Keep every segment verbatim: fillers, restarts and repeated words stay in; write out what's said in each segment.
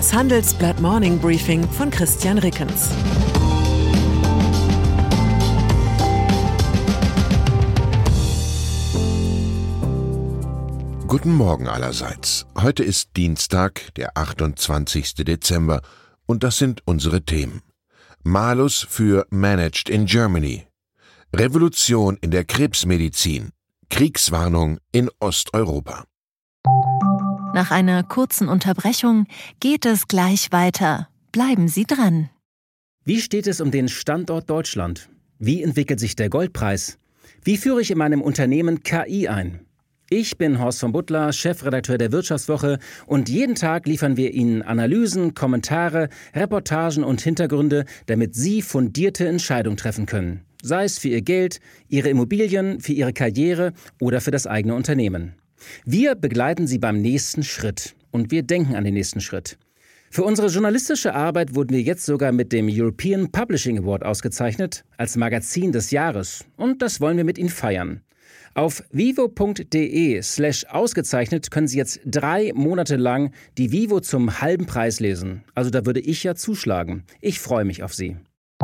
Das Handelsblatt Morning Briefing von Christian Rickens. Guten Morgen allerseits. Heute ist Dienstag, der achtundzwanzigster Dezember, und das sind unsere Themen. Malus für Managed in Germany. Revolution in der Krebsmedizin. Kriegswarnung in Osteuropa. Nach einer kurzen Unterbrechung geht es gleich weiter. Bleiben Sie dran. Wie steht es um den Standort Deutschland? Wie entwickelt sich der Goldpreis? Wie führe ich in meinem Unternehmen K I ein? Ich bin Horst von Butler, Chefredakteur der Wirtschaftswoche, und jeden Tag liefern wir Ihnen Analysen, Kommentare, Reportagen und Hintergründe, damit Sie fundierte Entscheidungen treffen können. Sei es für Ihr Geld, Ihre Immobilien, für Ihre Karriere oder für das eigene Unternehmen. Wir begleiten Sie beim nächsten Schritt und wir denken an den nächsten Schritt. Für unsere journalistische Arbeit wurden wir jetzt sogar mit dem European Publishing Award ausgezeichnet als Magazin des Jahres, und das wollen wir mit Ihnen feiern. Auf vivo.de slash ausgezeichnet können Sie jetzt drei Monate lang die Vivo zum halben Preis lesen. Also da würde ich ja zuschlagen. Ich freue mich auf Sie.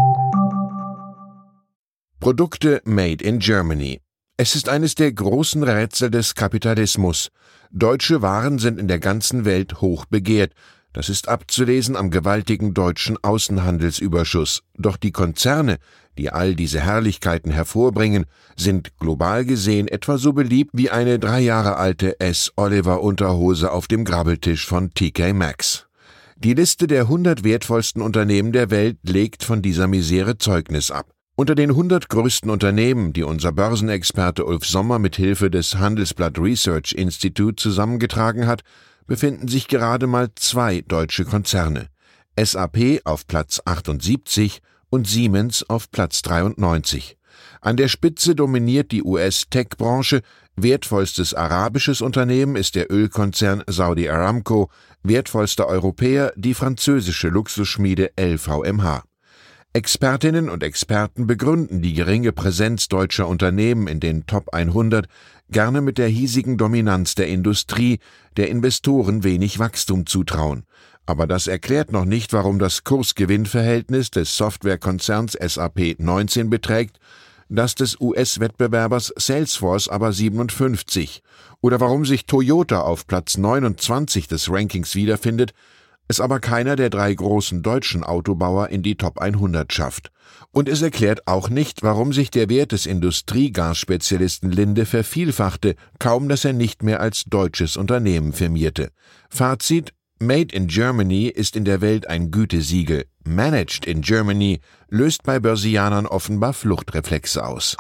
Produkte made in Germany. Es ist eines der großen Rätsel des Kapitalismus. Deutsche Waren sind in der ganzen Welt hoch begehrt. Das ist abzulesen am gewaltigen deutschen Außenhandelsüberschuss. Doch die Konzerne, die all diese Herrlichkeiten hervorbringen, sind global gesehen etwa so beliebt wie eine drei Jahre alte S. Oliver Unterhose auf dem Grabbeltisch von T K Maxx. Die Liste der hundert wertvollsten Unternehmen der Welt legt von dieser Misere Zeugnis ab. Unter den hundert größten Unternehmen, die unser Börsenexperte Ulf Sommer mit Hilfe des Handelsblatt Research Institute zusammengetragen hat, befinden sich gerade mal zwei deutsche Konzerne. S A P auf Platz achtundsiebzig und Siemens auf Platz dreiundneunzig. An der Spitze dominiert die U S-Tech-Branche. Wertvollstes arabisches Unternehmen ist der Ölkonzern Saudi Aramco, wertvollster Europäer die französische Luxusschmiede L V M H. Expertinnen und Experten begründen die geringe Präsenz deutscher Unternehmen in den Top hundert gerne mit der hiesigen Dominanz der Industrie, der Investoren wenig Wachstum zutrauen. Aber das erklärt noch nicht, warum das Kurs-Gewinn-Verhältnis des Softwarekonzerns S A P neunzehn beträgt, das des U S-Wettbewerbers Salesforce aber siebenundfünfzig, oder warum sich Toyota auf Platz neunundzwanzig des Rankings wiederfindet, es aber keiner der drei großen deutschen Autobauer in die Top hundert schafft. Und es erklärt auch nicht, warum sich der Wert des Industriegasspezialisten Linde vervielfachte, kaum dass er nicht mehr als deutsches Unternehmen firmierte. Fazit: Made in Germany ist in der Welt ein Gütesiegel. Managed in Germany löst bei Börsianern offenbar Fluchtreflexe aus.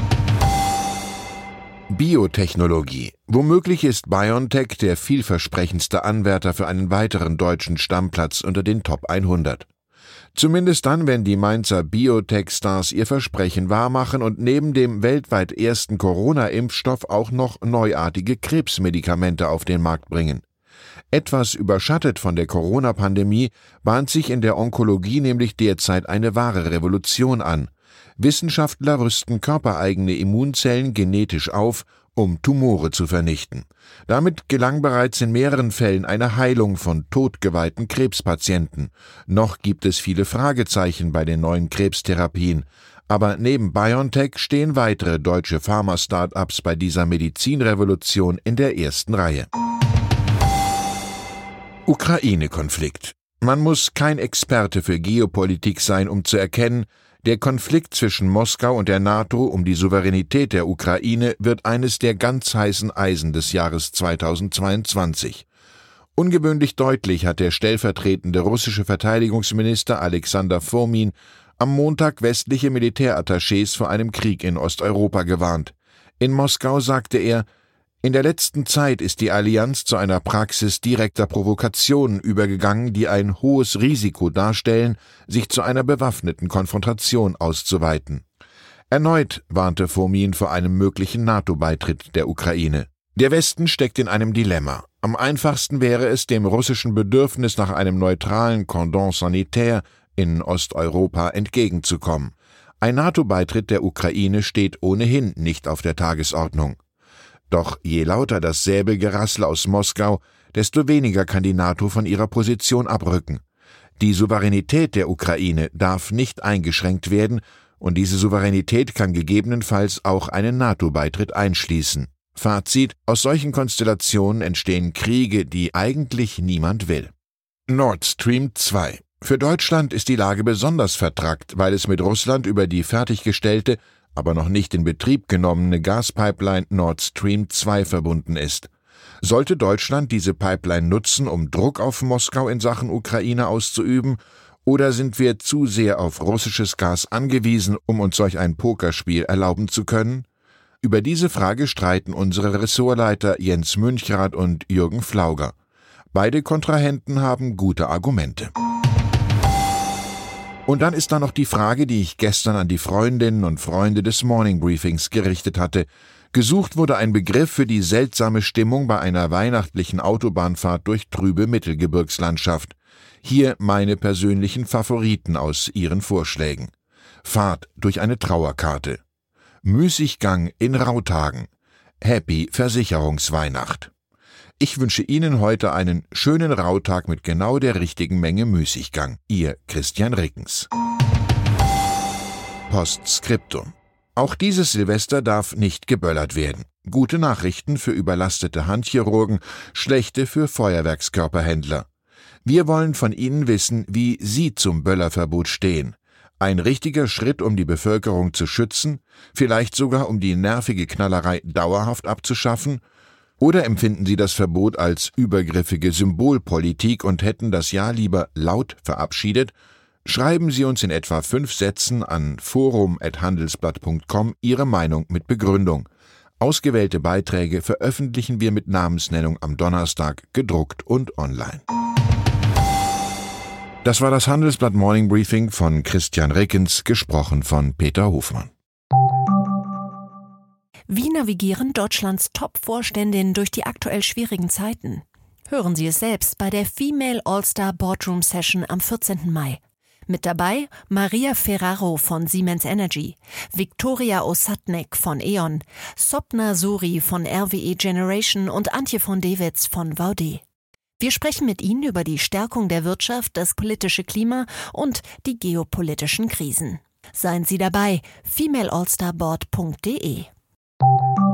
Biotechnologie. Womöglich ist BioNTech der vielversprechendste Anwärter für einen weiteren deutschen Stammplatz unter den Top hundert. Zumindest dann, wenn die Mainzer Biotech-Stars ihr Versprechen wahrmachen und neben dem weltweit ersten Corona-Impfstoff auch noch neuartige Krebsmedikamente auf den Markt bringen. Etwas überschattet von der Corona-Pandemie bahnt sich in der Onkologie nämlich derzeit eine wahre Revolution an. Wissenschaftler rüsten körpereigene Immunzellen genetisch auf, um Tumore zu vernichten. Damit gelang bereits in mehreren Fällen eine Heilung von totgeweihten Krebspatienten. Noch gibt es viele Fragezeichen bei den neuen Krebstherapien. Aber neben BioNTech stehen weitere deutsche Pharma-Start-ups bei dieser Medizinrevolution in der ersten Reihe. Ukraine-Konflikt. Man muss kein Experte für Geopolitik sein, um zu erkennen, der Konflikt zwischen Moskau und der NATO um die Souveränität der Ukraine wird eines der ganz heißen Eisen des Jahres zweitausendzweiundzwanzig. Ungewöhnlich deutlich hat der stellvertretende russische Verteidigungsminister Alexander Fomin am Montag westliche Militärattachés vor einem Krieg in Osteuropa gewarnt. In Moskau sagte er: In der letzten Zeit ist die Allianz zu einer Praxis direkter Provokationen übergegangen, die ein hohes Risiko darstellen, sich zu einer bewaffneten Konfrontation auszuweiten. Erneut warnte Fomin vor einem möglichen NATO-Beitritt der Ukraine. Der Westen steckt in einem Dilemma. Am einfachsten wäre es, dem russischen Bedürfnis nach einem neutralen Cordon sanitaire in Osteuropa entgegenzukommen. Ein NATO-Beitritt der Ukraine steht ohnehin nicht auf der Tagesordnung. Doch je lauter das Säbelgerassel aus Moskau, desto weniger kann die NATO von ihrer Position abrücken. Die Souveränität der Ukraine darf nicht eingeschränkt werden, und diese Souveränität kann gegebenenfalls auch einen NATO-Beitritt einschließen. Fazit: Aus solchen Konstellationen entstehen Kriege, die eigentlich niemand will. Nord Stream zwei. Für Deutschland ist die Lage besonders vertrackt, weil es mit Russland über die fertiggestellte, aber noch nicht in Betrieb genommene Gaspipeline Nord Stream zwei verbunden ist. Sollte Deutschland diese Pipeline nutzen, um Druck auf Moskau in Sachen Ukraine auszuüben, oder sind wir zu sehr auf russisches Gas angewiesen, um uns solch ein Pokerspiel erlauben zu können? Über diese Frage streiten unsere Ressortleiter Jens Münchrath und Jürgen Flauger. Beide Kontrahenten haben gute Argumente. Und dann ist da noch die Frage, die ich gestern an die Freundinnen und Freunde des Morning Briefings gerichtet hatte. Gesucht wurde ein Begriff für die seltsame Stimmung bei einer weihnachtlichen Autobahnfahrt durch trübe Mittelgebirgslandschaft. Hier meine persönlichen Favoriten aus Ihren Vorschlägen. Fahrt durch eine Trauerkarte. Müßiggang in Rautagen. Happy Versicherungsweihnacht. Ich wünsche Ihnen heute einen schönen Rautag mit genau der richtigen Menge Müßiggang. Ihr Christian Rickens. Postskriptum. Auch dieses Silvester darf nicht geböllert werden. Gute Nachrichten für überlastete Handchirurgen, schlechte für Feuerwerkskörperhändler. Wir wollen von Ihnen wissen, wie Sie zum Böllerverbot stehen. Ein richtiger Schritt, um die Bevölkerung zu schützen, vielleicht sogar um die nervige Knallerei dauerhaft abzuschaffen? Oder empfinden Sie das Verbot als übergriffige Symbolpolitik und hätten das Jahr lieber laut verabschiedet? Schreiben Sie uns in etwa fünf Sätzen an forum at handelsblatt punkt com Ihre Meinung mit Begründung. Ausgewählte Beiträge veröffentlichen wir mit Namensnennung am Donnerstag, gedruckt und online. Das war das Handelsblatt Morning Briefing von Christian Rickens, gesprochen von Peter Hofmann. Wie navigieren Deutschlands Top-Vorständinnen durch die aktuell schwierigen Zeiten? Hören Sie es selbst bei der Female All-Star Boardroom Session am vierzehnten Mai. Mit dabei Maria Ferraro von Siemens Energy, Viktoria Osatnek von E.ON, Sopna Suri von R W E Generation und Antje von Dewitz von Vaude. Wir sprechen mit Ihnen über die Stärkung der Wirtschaft, das politische Klima und die geopolitischen Krisen. Seien Sie dabei, female all star board punkt de.